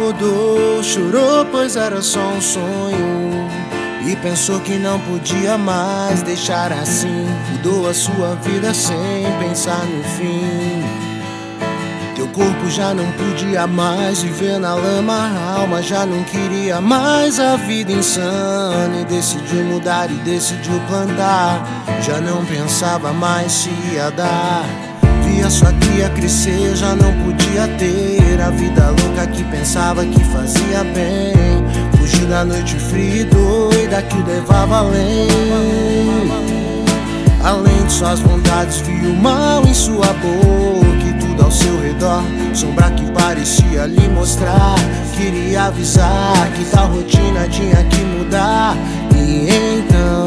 acordou, chorou, pois era só um sonho, e pensou que não podia mais deixar assim. Mudou a sua vida sem pensar no fim. Teu corpo já não podia mais viver na lama, a alma já não queria mais a vida insana, e decidiu mudar e decidiu plantar. Já não pensava mais se ia dar. Via sua cria crescer, já não podia ter a vida louca que pensava que fazia bem. Fugiu da noite fria e doida que o levava além. Além de suas vontades, viu o mal em sua boca e tudo ao seu redor, sombra que parecia lhe mostrar. Queria avisar que tal rotina tinha que mudar. E então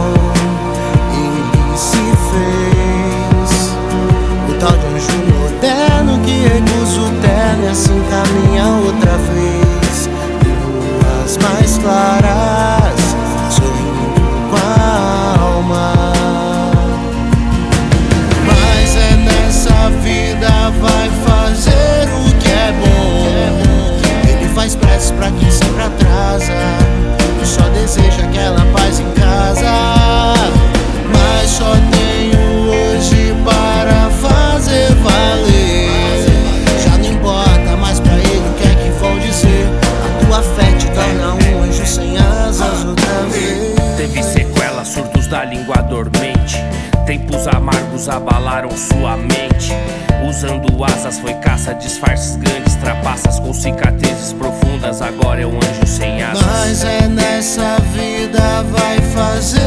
ele se fez o tal de anjo moderno que recusa o terno e assim caminha outra vez. Luas mais claras, sorrindo com a alma. Mas é nessa vida, vai fazer o que é bom. Ele faz pressa pra quem sempre atrasa, e só deseja aquela paz em casa. Mas só tenho hoje para fazer valer. Já não importa mais pra ele o que é que vão dizer. A tua fé te torna um anjo sem asas outra vez. Teve sequelas, surtos da língua dormente. Tempos amargos abalaram sua mente. Usando asas foi caça, disfarces grandes, trapaças com cicatrizes profundas. Agora é um anjo sem asas. Mas é nessa vida, vai fazer.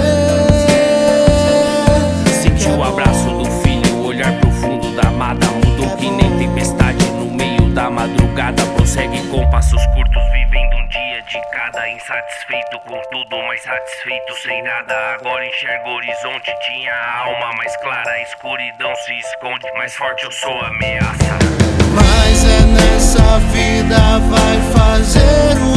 Sentiu o abraço do filho, o olhar profundo da amada. Mudou que nem tempestade no meio da madrugada. Prossegue com passos curtos, vivendo um dia de cada. Insatisfeito com tudo, mas satisfeito sem nada. Agora enxerga o horizonte, tinha a alma mais clara. A escuridão se esconde, mais forte eu sou a ameaça. Mas é nessa vida, vai fazer o